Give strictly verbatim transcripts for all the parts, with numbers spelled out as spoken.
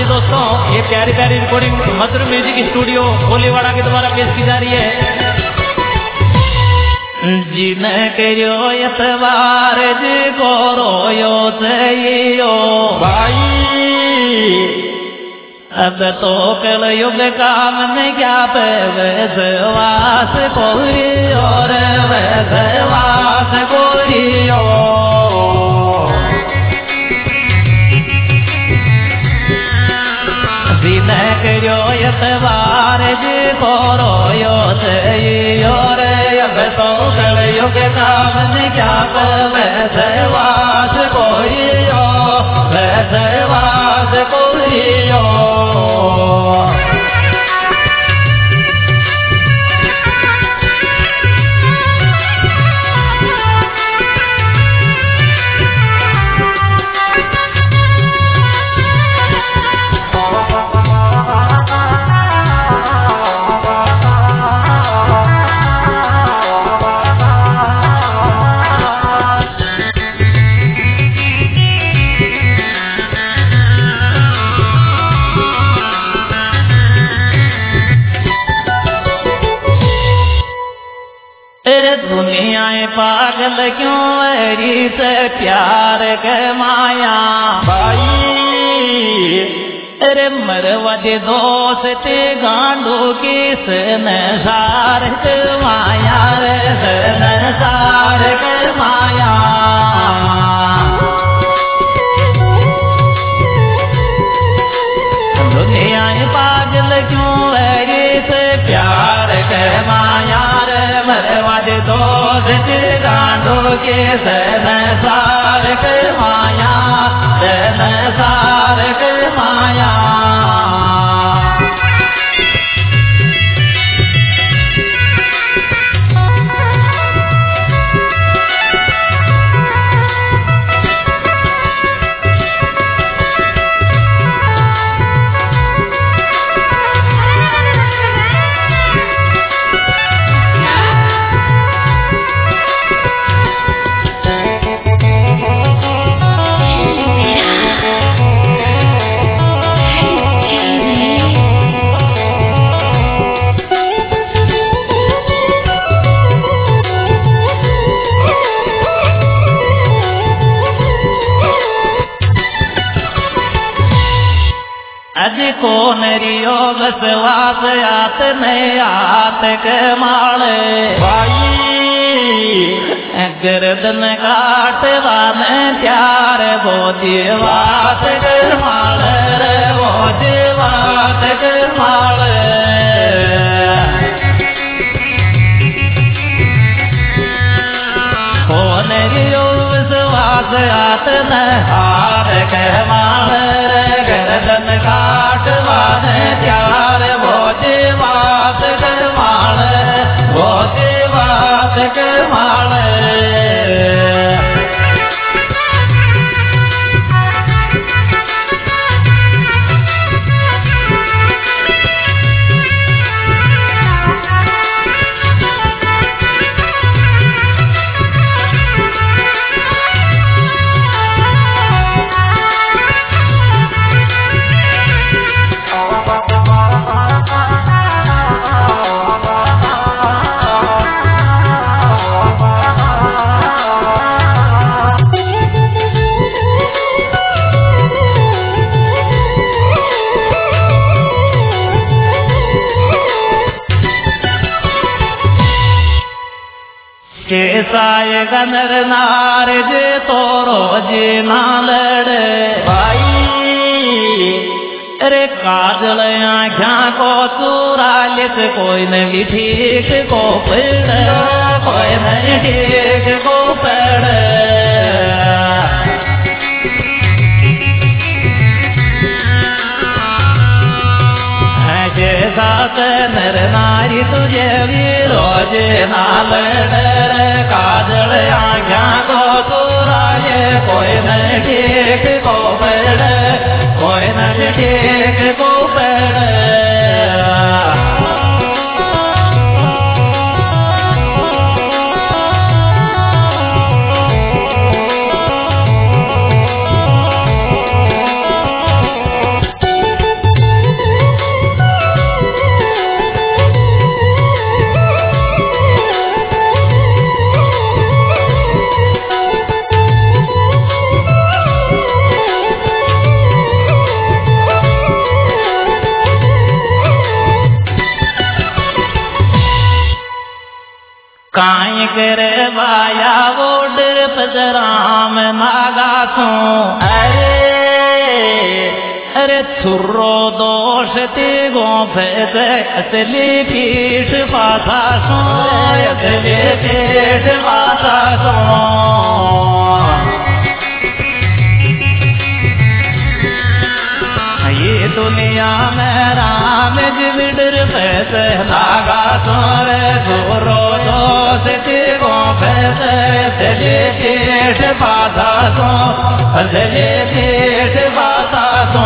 जी दोस्तों, ये प्यारी प्यारी recording Madhur music studio Koliwada के द्वारा पेश की जा रही है। जिन करो यतवार जी को रोयो सयो भाई, अब तो कल युग काम में क्या वैसवास कोरी और वैसवास कोरियो। दिन करो यतवार जी को रोयो सयो रे, अब तो कल युग काम में क्या वैसवास कोरियो वैसवास कोरियो। पागल क्यों ऐरी से प्यार के माया भाई, अरे मरवज दोस्त गांडू की संसार के माया रे संसार के माया। दुनिया पागल क्यों ऐरी से प्यार के माया रे, मरवज दोस्त गांडू के संसार के माया संसार के माया। कौन रियो बसवास आत नहीं आत के माले भाई, गर्दन काट वाने प्यार वो जीवात के माले रे, वो जीवात के माले। कौन रियो बसवास आत नहीं हार के माले रे, गर्दन काट वाने प्यार वो जीवात के माले, वो जीवात के माले। साय गनर नार जे तोरो जे नालड़ भाई, अरे काजल आँखा को चूरा लित कोई नहीं ठीक को पेड़, कोई नहीं ठीक को पेड़। साथ नर नारी तुझे भी रोज नालड़, काजल आँखा को चूरा ये कोई नहीं ठीक को पेड़, कोई नहीं ठीक को पेड़। काई करे वाया वोड पजराम नागा सो अरे अरे छुर्रो दोष ते गोफे असली पीठ पाथा सो असली पीठ पाथा सो ये दुनिया में राम जिविडर पैसे लागा तोरे छोरो दोष तेगो पैसे असली पीठ पाथा सो असली पीठ पाथा सो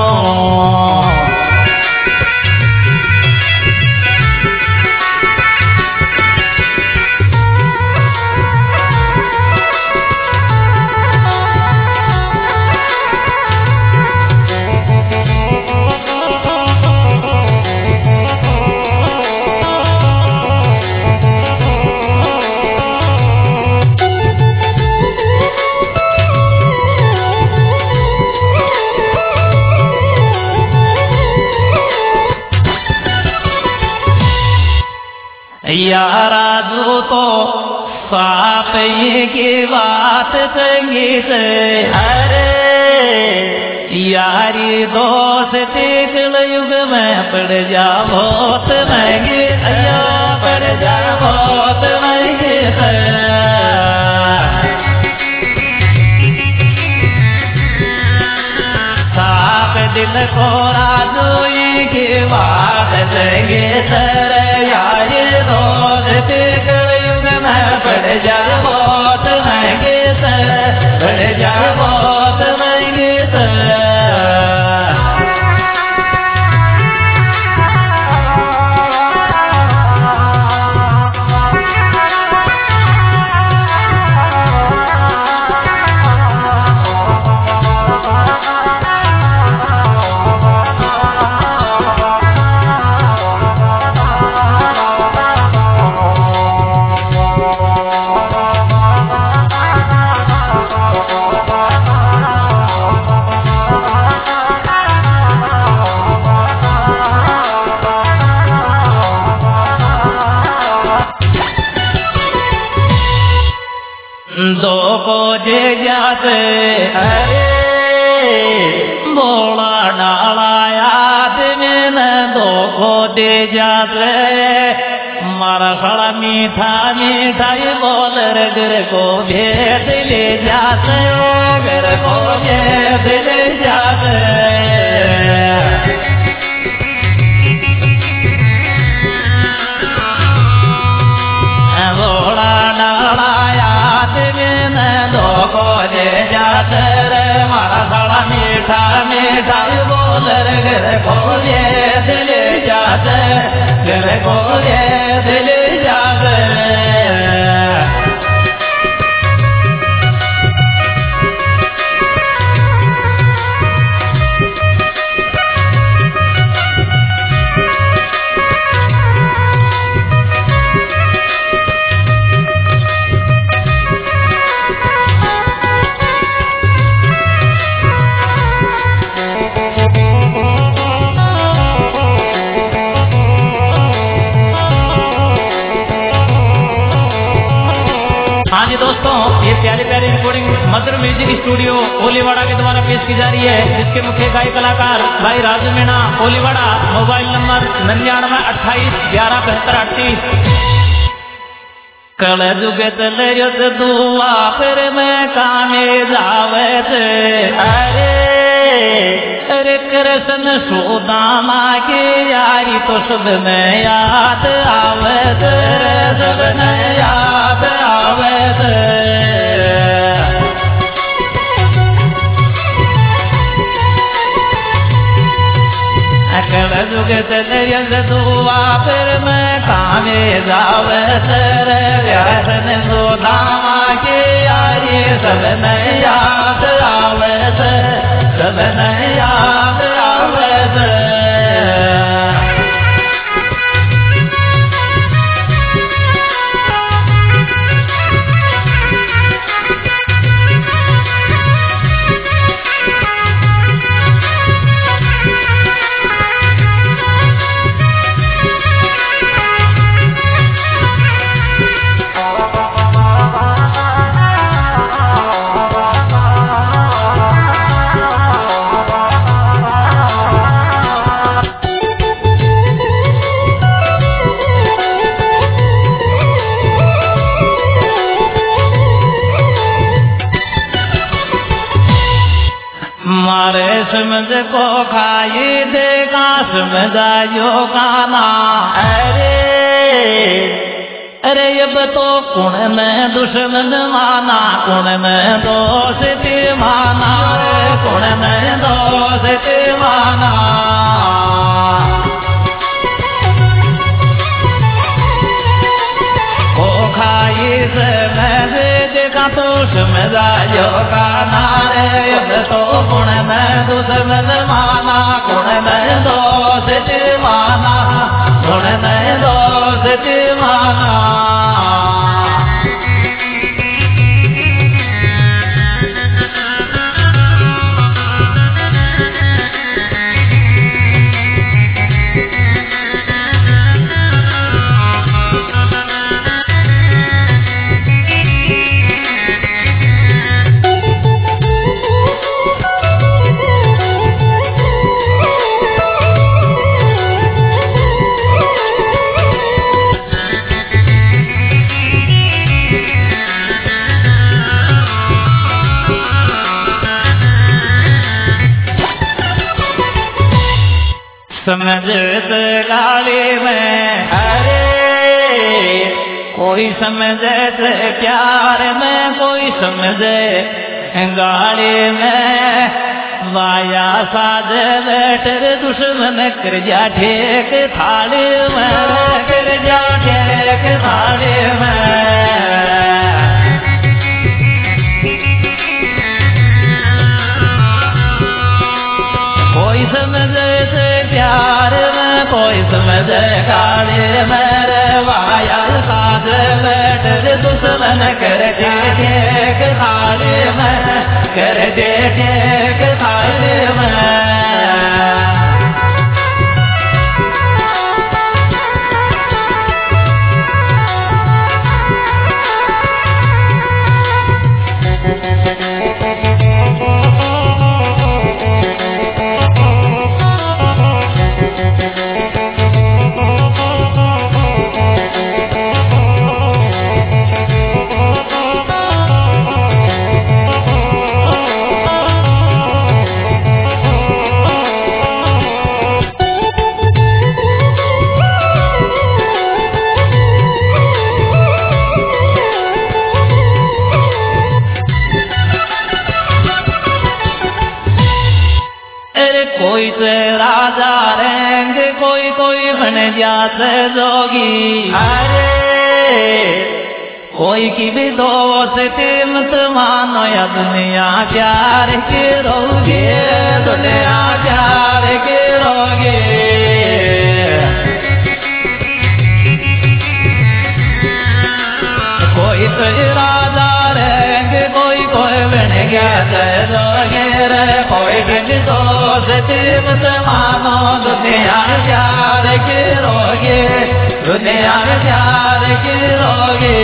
यारा जो तो साफ ये की बात संगीत अरे यारी दोस्ती कल युग में पड़ जा बहुत महंगी अया पड़ जा बहुत महंगी साफ दिल को राजोई की बात संगी सर यारी दोस्ती कल युग में पड़ जा बहुत महंगी सर पड़ जा बहुत महंगी सर दो को जे जाते अरे बोला डाला याद में न दो को दे जाते मारा खड़ा मीठा मीठा ये बोल घर को भेद ले जाते घर को भेद ले जाते बोला डाला को दे जाते रे मारा साड़ा मीठा मीठा बोल घर को ये दिल जाते घर को ये दिल जाते हाँ जी दोस्तों, ये प्यारी प्यारी recording Madhur music studio Oliwada के द्वारा पेश की जा रही है, जिसके मुख्य गायक कलाकार भाई राजू मीणा ओलीवाड़ा। मोबाइल नंबर निन्यानवे अट्ठाईस ग्यारह बहत्तर अड़तीस। कल जुगे चले दुआ फिर मैं कामे जावे थे अरे अरे कृष्ण सुदामा की यारी तो सब में याद आवे थे सब में याद आवे थे। कल जुगे चले दुआ फिर मैं कामे जावे तेरे व्यासन सुदामा की यारी सब में याद आवे थे सब में याद आवे थे। समझ को खाई देगा समझायो गाना। अरे अरे अब तो कुण में दुश्मन माना, कुण में दोस्त माना, कुण में दोस्त माना। को खाई समझ देखा तो समझायो गाना रे। अब तो कुण में दुश्मन माना, कुण में दोस्त माना, कुण में दोस्त माना। समझत गाली में अरे कोई समझे प्यार में, कोई समझे गाली में। वाया साज बैठर दुश्मन कर जा ठेक थाली में, कर जा ठेक थाली में। कोई समझे प्यार में, कोई समझे गाली में। वाया साज बैठर दुश्मन कर दे ठेक थाली में, कर दे ठेक थाली में। कोई से राजा रहेंगे, कोई कोई बन जाते जोगी। अरे कोई की भी दोस्ती मत मानो या दुनिया प्यार के रोगे, दुनिया प्यार के रोगे। कोई तो राजा रहेंगे, कोई कोई बन जाते जोगी रे। कोई की दोस्ती मत मानो, दुनिया प्यार के रोगे, दुनिया प्यार के रोगे।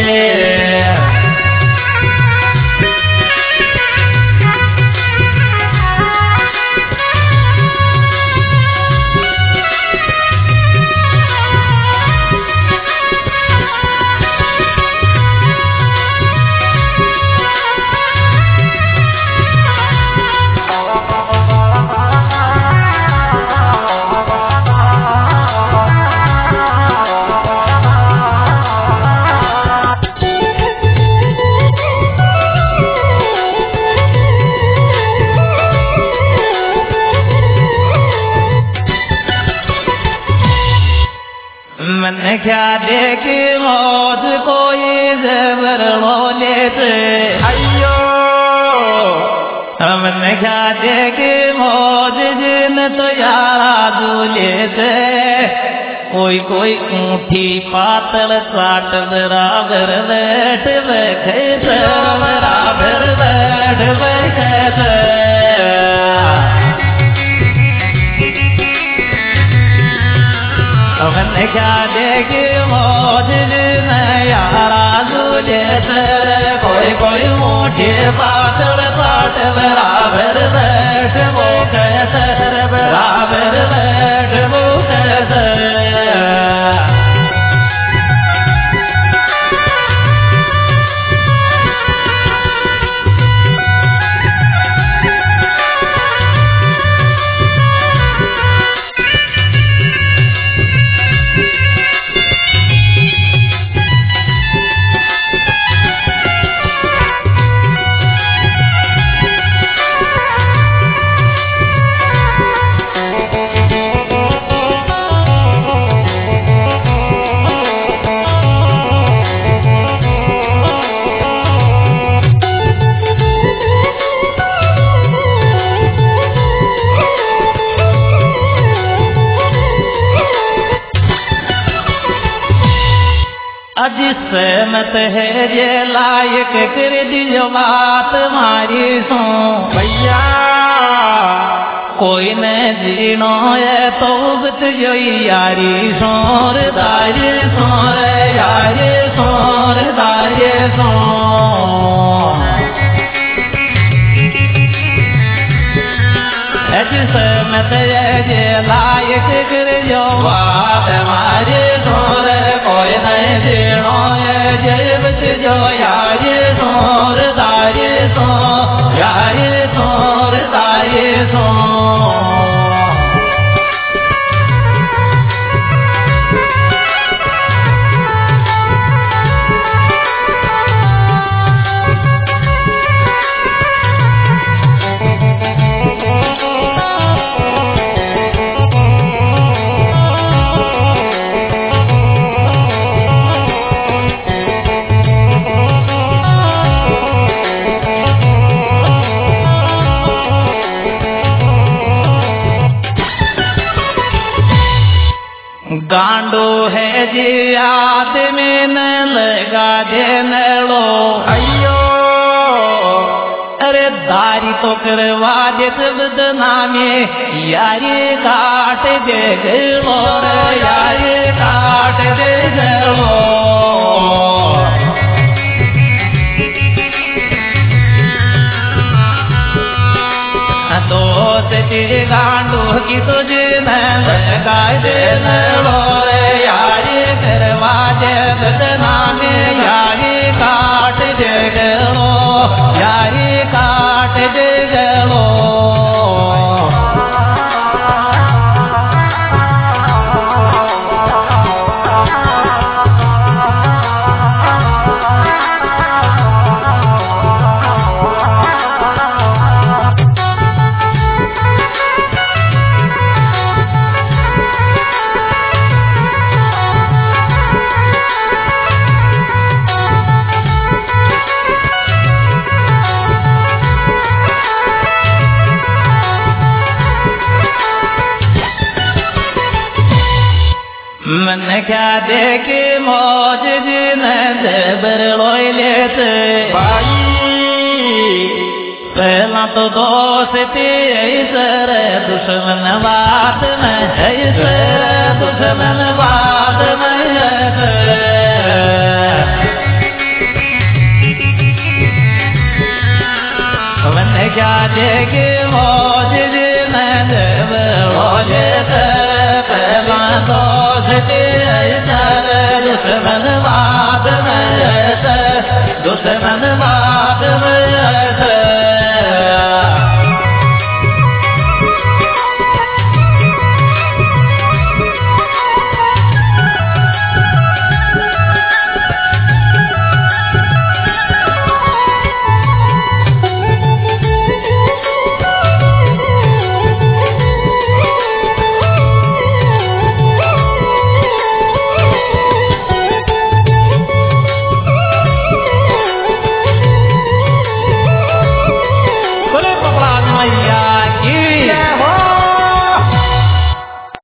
मन क्या देख मौज कोई जबर लो लेते। अयो मन क्या देख मौज जिन तो यारा दूलेते। कोई कोई ऊँठी पातल साट बराबर बैठ बैठे, बराबर बैठ बैठे। मन क्या देगी मौज में यारा दूल्हे तेरे। कोई कोई ऊँठी पातल साट बराबर बैठ वो कैसे, बराबर बैठ वो कैसे। सहमत है जे लायक कर दियो बात मारी सो भैया कोई न जीनो है तो बत जो यारी सोर दारे सोर यारे सोर दारे सो सहमत है जे लायक कर जो बात मारे सोर कोई नहीं जीनो है जे बत जो यारे सोर दारे सो यारे सोर दारे सो गांडो है जी याद में न लगा दे नलो अयो अरे दारी तो करवा दे बदनामी यारी काट दे गलो रे यारी काट दे गलो गांडू की तुझे न लगा दे लो रे यारी करवा दे बदनामी यारी काट दे गलो यारी काट दे गलो मन क्या देखे मौज जिन जबर लोई लेते भाई पहला तो दोस्ती ऐसर दुश्मन बात में ऐसर दुश्मन बात में मन क्या देखे मौज जिन जबर लोई लेते पहला तो दुश्मन